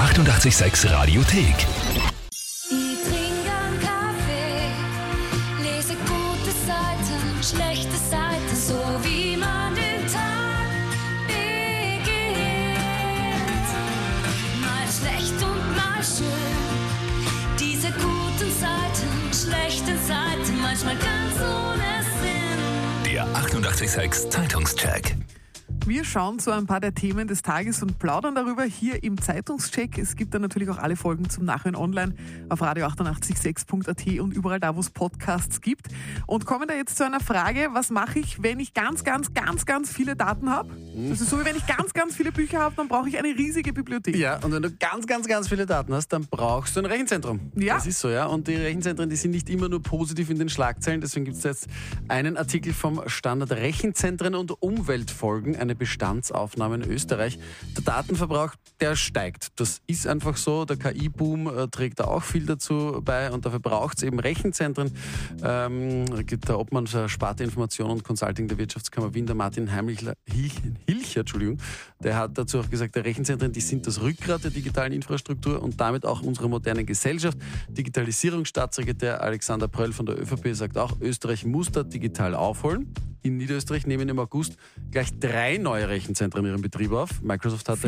886 Radiothek. Ich trinke einen Kaffee, lese gute Seiten, schlechte Seiten, so wie man den Tag beginnt. Mal schlecht und mal schön, diese guten Seiten, schlechten Seiten, manchmal ganz ohne Sinn. Der 886 Zeitungscheck. Wir schauen zu ein paar der Themen des Tages und plaudern darüber hier im Zeitungscheck. Es gibt dann natürlich auch alle Folgen zum Nachhören online auf radio886.at und überall da, wo es Podcasts gibt. Und kommen da jetzt zu einer Frage, was mache ich, wenn ich ganz viele Daten habe? Das ist so, wie wenn ich ganz viele Bücher habe, dann brauche ich eine riesige Bibliothek. Ja, und wenn du ganz viele Daten hast, dann brauchst du ein Rechenzentrum. Ja. Das ist so, ja. Und die Rechenzentren, die sind nicht immer nur positiv in den Schlagzeilen. Deswegen gibt es jetzt einen Artikel vom Standard Rechenzentren und Umweltfolgen, eine Bestandsaufnahme in Österreich. Der Datenverbrauch, der steigt. Das ist einfach so. Der KI-Boom trägt da auch viel dazu bei und dafür braucht es eben Rechenzentren. Gibt der Obmann für Sparte Information und Consulting der Wirtschaftskammer Wien, der Martin Hilcher, der hat dazu auch gesagt, die Rechenzentren, die sind das Rückgrat der digitalen Infrastruktur und damit auch unserer modernen Gesellschaft. Digitalisierungsstaatssekretär Alexander Pröll von der ÖVP sagt auch, Österreich muss da digital aufholen. In Niederösterreich nehmen im August gleich 3 neue Rechenzentren ihren Betrieb auf. Microsoft hatte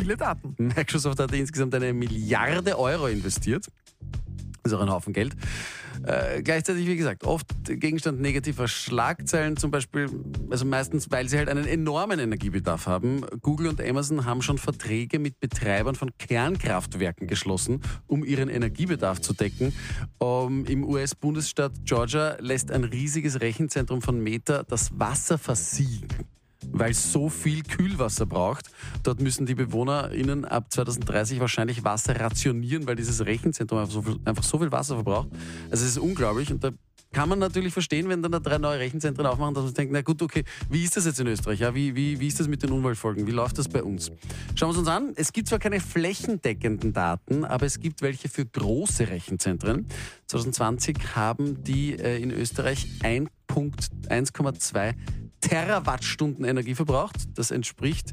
insgesamt 1 Milliarde Euro investiert. Das ist auch ein Haufen Geld. Gleichzeitig, wie gesagt, oft Gegenstand negativer Schlagzeilen, zum Beispiel, also meistens, weil sie halt einen enormen Energiebedarf haben. Google und Amazon haben schon Verträge mit Betreibern von Kernkraftwerken geschlossen, um ihren Energiebedarf zu decken. Im US-Bundesstaat Georgia lässt ein riesiges Rechenzentrum von Meta das Wasser versiegen, weil es so viel Kühlwasser braucht. Dort müssen die BewohnerInnen ab 2030 wahrscheinlich Wasser rationieren, weil dieses Rechenzentrum einfach so viel Wasser verbraucht. Also es ist unglaublich und da kann man natürlich verstehen, wenn dann da 3 neue Rechenzentren aufmachen, dass man denkt, na gut, okay, wie ist das jetzt in Österreich? Ja, wie ist das mit den Umweltfolgen? Wie läuft das bei uns? Schauen wir es uns an. Es gibt zwar keine flächendeckenden Daten, aber es gibt welche für große Rechenzentren. 2020 haben die in Österreich 1,2 Terawattstunden Energie verbraucht. Das entspricht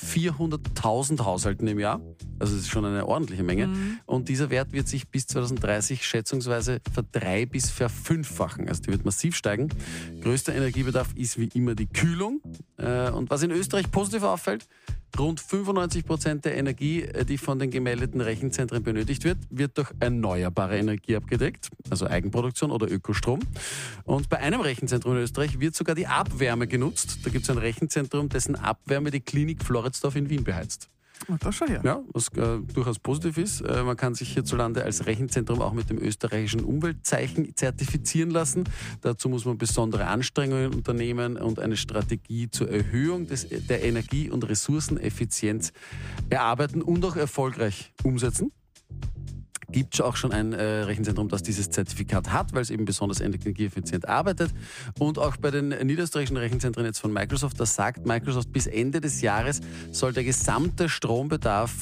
400.000 Haushalten im Jahr. Also das ist schon eine ordentliche Menge. Und dieser Wert wird sich bis 2030 schätzungsweise ver-3- bis ver-5-fachen. Also die wird massiv steigen. Größter Energiebedarf ist wie immer die Kühlung. Und was in Österreich positiv auffällt, rund 95% der Energie, die von den gemeldeten Rechenzentren benötigt wird durch erneuerbare Energie abgedeckt, also Eigenproduktion oder Ökostrom. Und bei einem Rechenzentrum in Österreich wird sogar die Abwärme genutzt. Da gibt es ein Rechenzentrum, dessen Abwärme die Klinik Floridsdorf in Wien beheizt. Das schon her. Ja, was durchaus positiv ist. Man kann sich hierzulande als Rechenzentrum auch mit dem österreichischen Umweltzeichen zertifizieren lassen. Dazu muss man besondere Anstrengungen unternehmen und eine Strategie zur Erhöhung der Energie- und Ressourceneffizienz erarbeiten und auch erfolgreich umsetzen. Gibt es auch schon ein Rechenzentrum, das dieses Zertifikat hat, weil es eben besonders energieeffizient arbeitet. Und auch bei den niederösterreichischen Rechenzentren jetzt von Microsoft, da sagt Microsoft, bis Ende des Jahres soll der gesamte Strombedarf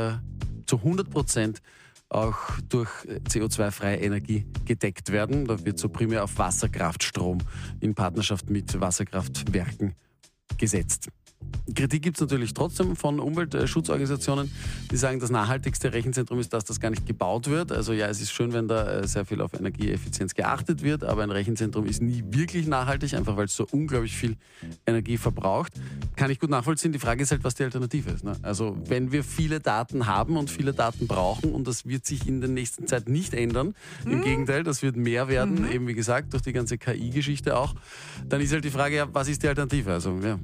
zu 100% auch durch CO2-freie Energie gedeckt werden. Da wird so primär auf Wasserkraftstrom in Partnerschaft mit Wasserkraftwerken gesetzt. Kritik gibt es natürlich trotzdem von Umweltschutzorganisationen, die sagen, das nachhaltigste Rechenzentrum ist das gar nicht gebaut wird. Also ja, es ist schön, wenn da sehr viel auf Energieeffizienz geachtet wird, aber ein Rechenzentrum ist nie wirklich nachhaltig, einfach weil es so unglaublich viel Energie verbraucht. Kann ich gut nachvollziehen. Die Frage ist halt, was die Alternative ist. Ne? Also wenn wir viele Daten haben und viele Daten brauchen und das wird sich in der nächsten Zeit nicht ändern, im Gegenteil, das wird mehr werden, eben wie gesagt, durch die ganze KI-Geschichte auch, dann ist halt die Frage, ja, was ist die Alternative? Also ja,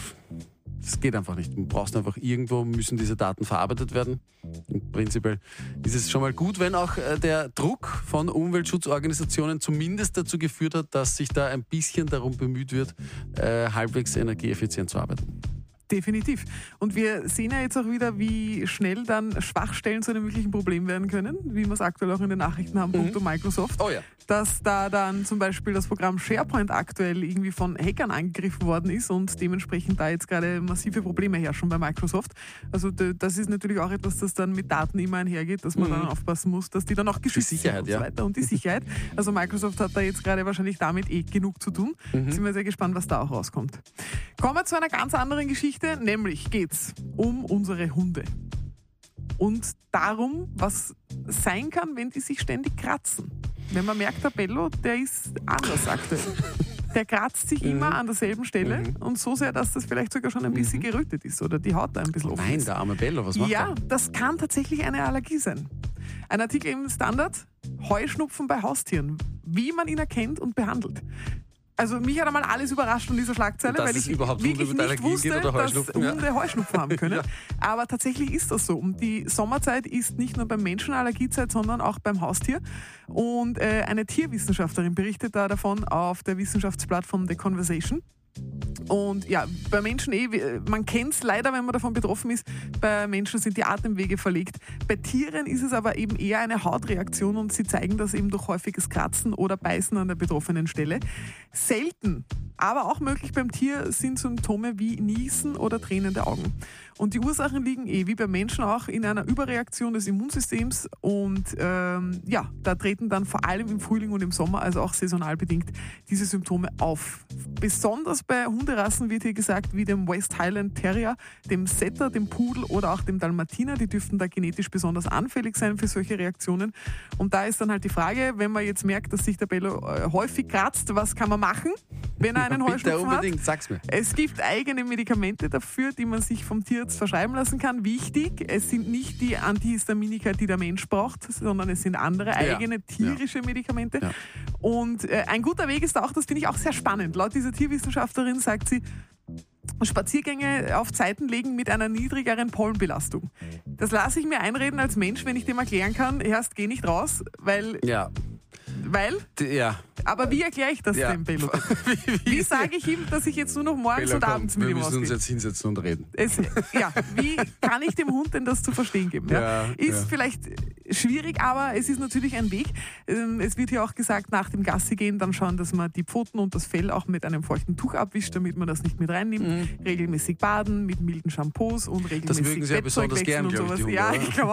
das geht einfach nicht. Du brauchst einfach irgendwo, müssen diese Daten verarbeitet werden. Und prinzipiell ist es schon mal gut, wenn auch der Druck von Umweltschutzorganisationen zumindest dazu geführt hat, dass sich da ein bisschen darum bemüht wird, halbwegs energieeffizient zu arbeiten. Definitiv. Und wir sehen ja jetzt auch wieder, wie schnell dann Schwachstellen zu einem wirklichen Problem werden können, wie wir es aktuell auch in den Nachrichten haben, punkto Microsoft. Oh ja. Dass da dann zum Beispiel das Programm SharePoint aktuell irgendwie von Hackern angegriffen worden ist und dementsprechend da jetzt gerade massive Probleme herrschen bei Microsoft. Also das ist natürlich auch etwas, das dann mit Daten immer einhergeht, dass man dann aufpassen muss, dass die dann auch geschützt sind und so weiter. Und die Sicherheit. Also Microsoft hat da jetzt gerade wahrscheinlich damit genug zu tun. Sind wir sehr gespannt, was da auch rauskommt. Kommen wir zu einer ganz anderen Geschichte, nämlich geht's um unsere Hunde. und darum, was sein kann, wenn die sich ständig kratzen. Wenn man merkt, der Bello, der ist anders aktuell. Der kratzt sich immer an derselben Stelle und so sehr, dass das vielleicht sogar schon ein bisschen gerötet ist oder die Haut da ein bisschen offen Nein, ist. der arme Bello, was macht er? Ja, das kann tatsächlich eine Allergie sein. Ein Artikel im Standard, Heuschnupfen bei Haustieren, wie man ihn erkennt und behandelt. Also mich hat einmal alles überrascht von dieser Schlagzeile, Dass weil es ich überhaupt wirklich Hunde mit nicht Allergien wusste, gibt oder dass Heuschnupfen, ja. Hunde Heuschnupfen haben können. Ja. Aber tatsächlich ist das so. Und die Sommerzeit ist nicht nur beim Menschen Allergiezeit, sondern auch beim Haustier. Und eine Tierwissenschaftlerin berichtet da davon auf der Wissenschaftsplattform The Conversation. Und ja, bei Menschen man kennt es leider, wenn man davon betroffen ist, bei Menschen sind die Atemwege verlegt. Bei Tieren ist es aber eben eher eine Hautreaktion und sie zeigen das eben durch häufiges Kratzen oder Beißen an der betroffenen Stelle. Selten, aber auch möglich beim Tier sind Symptome wie Niesen oder tränende Augen. Und die Ursachen liegen wie beim Menschen auch in einer Überreaktion des Immunsystems und da treten dann vor allem im Frühling und im Sommer, also auch saisonal bedingt, diese Symptome auf. Besonders bei Hunderassen wird hier gesagt, wie dem West Highland Terrier, dem Setter, dem Pudel oder auch dem Dalmatiner, die dürften da genetisch besonders anfällig sein für solche Reaktionen. Und da ist dann halt die Frage, wenn man jetzt merkt, dass sich der Bello häufig kratzt, was kann man machen, wenn er einen Heuschnupfen hat? Unbedingt, sag's mir. Es gibt eigene Medikamente dafür, die man sich vom Tierarzt verschreiben lassen kann. Wichtig, es sind nicht die Antihistaminika, die der Mensch braucht, sondern es sind andere eigene tierische Medikamente. Ja. Und ein guter Weg ist auch, das finde ich auch sehr spannend. Laut dieser Tierwissenschaftlerin sagt sie, Spaziergänge auf Zeiten legen mit einer niedrigeren Pollenbelastung. Das lasse ich mir einreden als Mensch, wenn ich dem erklären kann, erst geh nicht raus, weil... Ja. Weil? Ja. Aber wie erkläre ich das dem Bello? Wie sage ich ihm, dass ich jetzt nur noch morgens Bello, und abends mit wir ihm müssen uns ausgehe? jetzt hinsetzen und reden. Wie kann ich dem Hund denn das zu verstehen geben? Ist vielleicht schwierig, aber es ist natürlich ein Weg. Es wird ja auch gesagt, nach dem Gassi gehen dann schauen, dass man die Pfoten und das Fell auch mit einem feuchten Tuch abwischt, damit man das nicht mit reinnimmt. Regelmäßig baden mit milden Shampoos und regelmäßig Das mögen sie ja Bettzeug besonders wechseln gern, und glaube sowas. ich, die Hunde, Ja, oder? ich glaube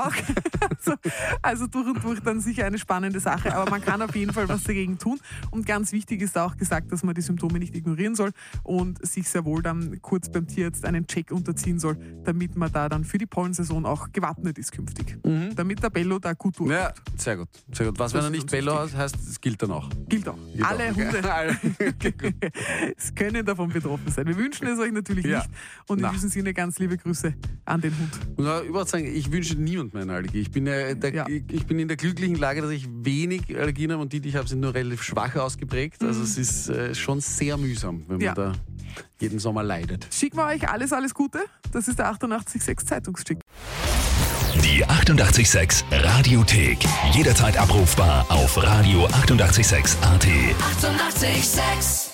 auch. Also durch und durch dann sicher eine spannende Sache, aber man kann auf jeden Fall was dagegen tun. Und ganz wichtig ist auch gesagt, dass man die Symptome nicht ignorieren soll und sich sehr wohl dann kurz beim Tierarzt einen Check unterziehen soll, damit man da dann für die Pollensaison auch gewappnet ist künftig. Damit der Bello da gut durchkommt. Ja, sehr gut. Sehr gut. Was, wenn Das er ist nicht uns Bello wichtig. heißt, das gilt dann auch. Gilt auch. Alle Hunde es können davon betroffen sein. Wir wünschen es euch natürlich Ja. nicht und in Na. diesem Sinne ganz liebe Grüße an den Hund. Und überhaupt sagen, ich wünsche niemandem eine Allergie. Ich bin in der glücklichen Lage, dass ich wenig Allergien habe und die ich habe, sind nur relativ schwach ausgeprägt. Also es ist schon sehr mühsam, wenn man da jeden Sommer leidet. Schicken wir euch alles Gute. Das ist der 88.6 Zeitungscheck. Die 88,6 Radiothek. Jederzeit abrufbar auf radio886.at. 88,6. Eighty-eight, sex.